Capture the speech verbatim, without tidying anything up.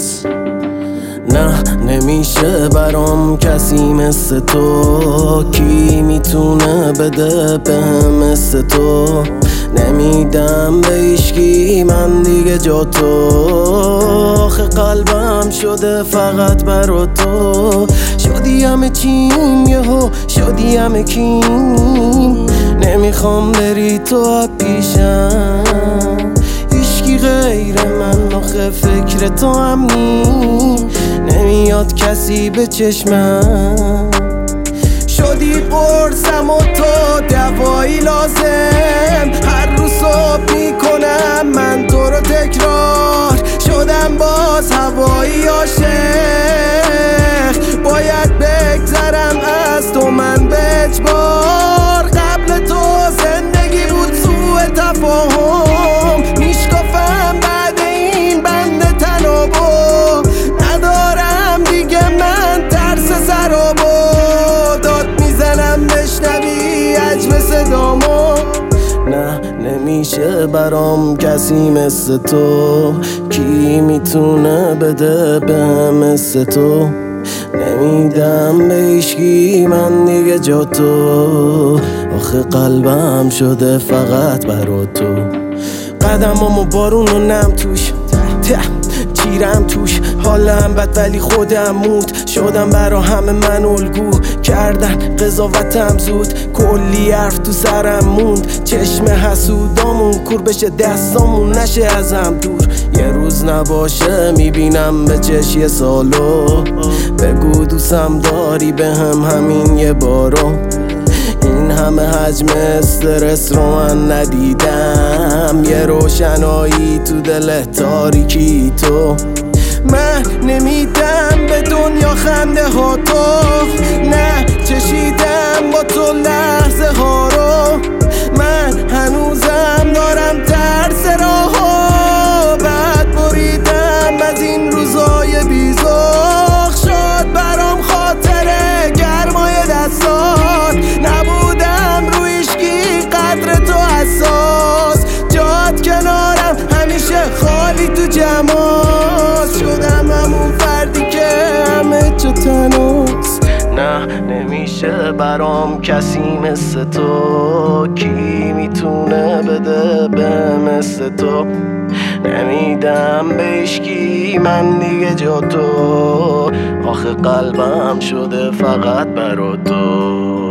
هست. نه نمیشه برام کسی مثل تو، کی میتونه بده بهم مثل تو؟ نمیدم به هیچکی من دیگه جا تو، آخه قلبم شده فقط برا تو. شدی همه چیم یهو شدی همه کیم، نمیخوام بری تو پیشم، هیچکی غیر من آخه فکر تو هم نی، نمیاد کسی به چشمم. شدی قرصم و تو دوایی لازم، هر روز صبح میکنم من تو رو تکرار، شدم باز هوایی عاشق، باید بگذرم از تو من به اجبار. قبل تو زندگی بود سوء تفاهم، میشکافم بعد این بند تنابو، ندارم دیگه من ترس سرابو، داد میزنم بشنوی عجم صدامو. نه نمیشه برام کسی مثل تو، کی میتونه بده بهم مثل تو؟ نمیدم به هیچکی من دیگه جا تو، آخه قلبم شده فقط برا تو. قدمامو بارون و نم توش چیرم توش، حالم بد ولی خودم مود شدم برا همه من الگو کردن قضاوتم زود، کلی حرف تو سرم موند، چشم حسودامون کور بشه دستامون نشه ازم دور. یه روز نباشه میبینم به چش یه سالو، بگو دوستم داری به هم همین یه بارو، این همه حجم استرس رو من ندیدم، یه روشنایی تو دل تاریکی تو. من نمیدم به دنیا خنده ها تو، نه چشیدم با تو لحظه ها رو، من هنوزم دارم ترس راه ها، بعد بریدم از این روزای بیزاخ، شد برام خاطره گرمای دستات، نبودم روی هیچکی قدر تو حساس، جات کنارم همیشه خالی تو جماعت، شدم همون فردی که همه جا تنهاست. نه نمیشه برام کسی مثل تو، کی میتونه بده به مثل تو؟ نمیدم به هیچکی من دیگه جا تو، آخه قلبم شده فقط برا تو.